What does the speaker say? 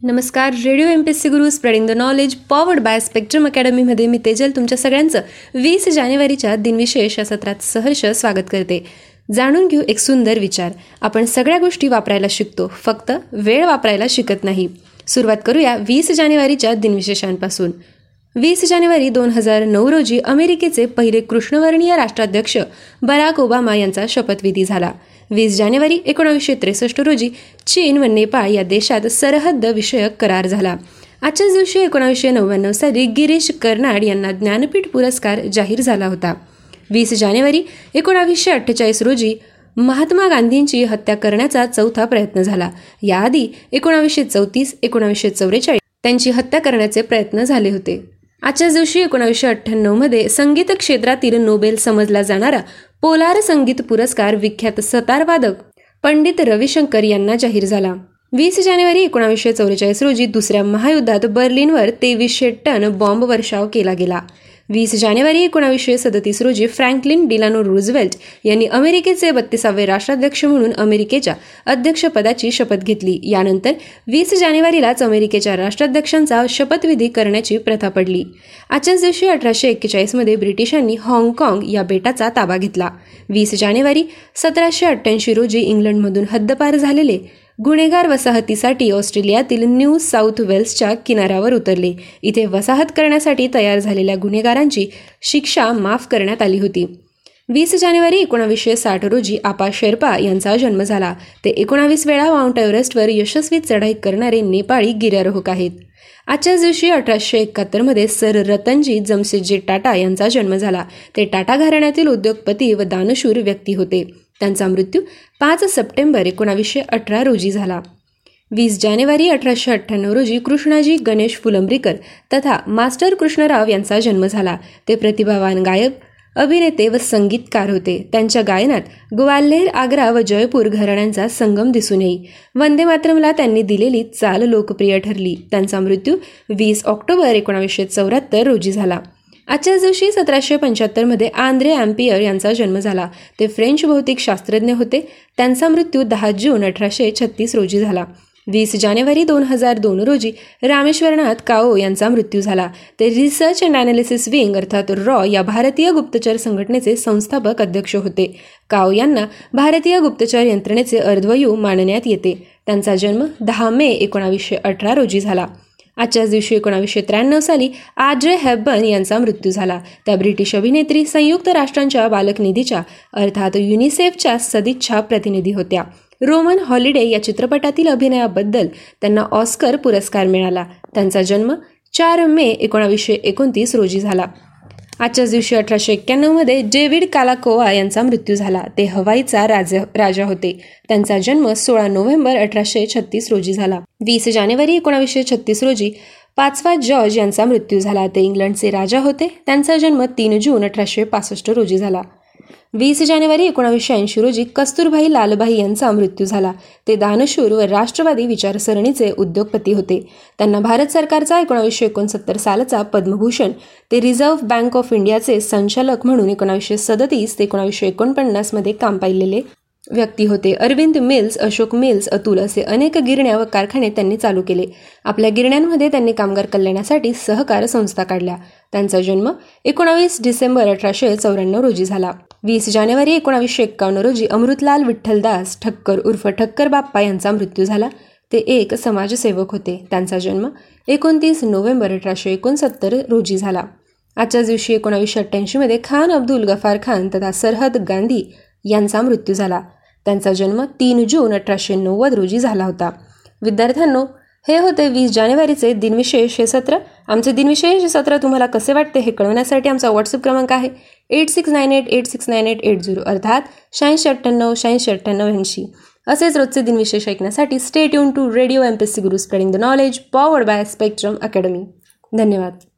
नमस्कार. Radio MPSC Guru spreading the knowledge powered by Spectrum अकॅडमीमध्ये मी तेजल तुमच्या सगळ्यांचं 20 जानेवारीच्या दिनविशेष या सत्रात सहर्ष स्वागत करते. जाणून घेऊ एक सुंदर विचार. आपण सगळ्या गोष्टी वापरायला शिकतो, फक्त वेळ वापरायला शिकत नाही. सुरुवात करूया 20 जानेवारीच्या दिनविशेषांपासून. 20 जानेवारी 2009 रोजी अमेरिकेचे पहिले कृष्णवर्णीय राष्ट्राध्यक्ष बराक ओबामा यांचा शपथविधी झाला. 20 जानेवारी 1963 रोजी चीन व नेपाळ या देशात सरहद्द विषयक करार झाला. आजच्याच दिवशी 1999 साली गिरीश कर्नाड यांना ज्ञानपीठ पुरस्कार जाहीर झाला होता. 20 जानेवारी 1948 रोजी महात्मा गांधींची हत्या करण्याचा चौथा प्रयत्न झाला. याआधी 1934, 1944 त्यांची हत्या करण्याचे प्रयत्न झाले होते. आजच्याच दिवशी 1998 मध्ये संगीत क्षेत्रातील नोबेल समजला जाणारा पोलार संगीत पुरस्कार विख्यात सतारवादक पंडित रविशंकर यांना जाहीर झाला. 20 जानेवारी 1944 रोजी दुसऱ्या महायुद्धात बर्लिनवर 2300 टन बॉम्ब वर्षाव केला गेला. 20 जानेवारी 1937 रोजी फ्रँकलिन डिलानो रूझवेल्ट यांनी अमेरिकेचे 32वे राष्ट्राध्यक्ष म्हणून अमेरिकेच्या अध्यक्षपदाची शपथ घेतली. यानंतर 20 जानेवारीलाच अमेरिकेच्या राष्ट्राध्यक्षांचा शपथविधी करण्याची प्रथा पडली. आजच्याच दिवशी 1841 मध्ये ब्रिटिशांनी हाँगकाँग या बेटाचा ताबा घेतला. 20 जानेवारी 1788 रोजी इंग्लंडमधून हद्दपार झालेले गुन्हेगार वसाहतीसाठी ऑस्ट्रेलियातील न्यू साऊथ वेल्सच्या किनाऱ्यावर उतरले. इथे वसाहत करण्यासाठी तयार झालेल्या गुन्हेगारांची शिक्षा माफ करण्यात आली होती. 20 जानेवारी 1960 रोजी आपा शेर्पा यांचा जन्म झाला. ते 19 वेळा माउंट एव्हरेस्टवर यशस्वी चढाई करणारे नेपाळी गिर्यारोहक आहेत. आजच्याच दिवशी 1871 मध्ये सर रतनजी जमशेदजी टाटा यांचा जन्म झाला. ते टाटा घराण्यातील उद्योगपती व दानशूर व्यक्ती होते. त्यांचा मृत्यू 5 सप्टेंबर 1918 रोजी झाला. 20 जानेवारी 1898 रोजी कृष्णाजी गणेश फुलंब्रीकर तथा मास्टर कृष्णराव यांचा जन्म झाला. ते प्रतिभावान गायक, अभिनेते व संगीतकार होते. त्यांच्या गायनात ग्वाल्हेर, आग्रा व जयपूर घराण्यांचा संगम दिसून येई. वंदे मातरमला त्यांनी दिलेली चाल लोकप्रिय ठरली. त्यांचा मृत्यू 20 ऑक्टोबर 1974 रोजी झाला. आजच्याच दिवशी 1775 मध्ये आंद्रे अँपियर यांचा जन्म झाला. ते फ्रेंच भौतिक शास्त्रज्ञ होते. त्यांचा मृत्यू 10 जून 1836 रोजी झाला. 20 जानेवारी 2002 रोजी रामेश्वरनाथ काओ यांचा मृत्यू झाला. ते रिसर्च अँड ॲनालिसिस विंग अर्थात रॉ या भारतीय गुप्तचर संघटनेचे संस्थापक अध्यक्ष होते. काओ यांना भारतीय गुप्तचर यंत्रणेचे अर्ध्वयू मानण्यात येते. त्यांचा जन्म 10 मे 1918 रोजी झाला. आजच्याच दिवशी 1993 साली ऑड्रे हेपबर्न यांचा मृत्यू झाला. त्या ब्रिटिश अभिनेत्री संयुक्त राष्ट्रांच्या बालक निधीच्या अर्थात युनिसेफच्या सदिच्छा प्रतिनिधी होत्या. रोमन हॉलिडे या चित्रपटातील अभिनयाबद्दल त्यांना ऑस्कर पुरस्कार मिळाला. त्यांचा जन्म 4 मे 1929 रोजी झाला. आजच्याच दिवशी 1891 मध्ये डेव्हिड कालाकोआ यांचा मृत्यू झाला. ते हवाईचा राजा होते. त्यांचा जन्म 16 नोव्हेंबर 1836 रोजी झाला. 20 जानेवारी 1936 रोजी 5वा जॉर्ज यांचा मृत्यू झाला. ते इंग्लंडचे राजा होते. त्यांचा जन्म 3 जून 1865 रोजी झाला. 20 जानेवारी 1980 रोजी कस्तुरभाई लालभाई यांचा मृत्यू झाला. ते दानशूर व राष्ट्रवादी विचारसरणीचे उद्योगपती होते. त्यांना भारत सरकारचा 1969 सालचा पद्मभूषण, ते रिझर्व्ह बँक ऑफ इंडियाचे संचालक म्हणून 1937 ते 1949 मध्ये काम पाहिलेले व्यक्ती होते. अरविंद मिल्स, अशोक मिल्स, अतुल असे अनेक गिरण्या व कारखाने त्यांनी चालू केले. आपल्या गिरण्यांमध्ये त्यांनी कामगार कल्याणासाठी सहकार संस्था काढल्या. त्यांचा जन्म 19 डिसेंबर 1894 रोजी झाला. 20 जानेवारी 1951 रोजी अमृतलाल विठ्ठलदास ठक्कर उर्फ ठक्कर बाप्पा यांचा मृत्यू झाला. ते एक समाजसेवक होते. त्यांचा जन्म 29 नोव्हेंबर 1869 रोजी झाला. आजच्याच दिवशी 1988 मध्ये खान अब्दुल गफार खान तथा सरहद गांधी यांचा मृत्यू झाला. त्यांचा जन्म 3 जून 1890 रोजी झाला होता. विद्यार्थ्यांनो, हे होते 20 जानेवारीचे दिनविशेष हे सत्र. आमचे दिनविशेष सत्र तुम्हाला कसे वाटते हे कळवण्यासाठी आमचा व्हॉट्सअप क्रमांक आहे 8698869880 अर्थात 8698869880. असेच रोजचे दिनविशेष ऐकण्यासाठी stay tune to radio MPSC Guru spreading the knowledge powered by Spectrum Academy. धन्यवाद.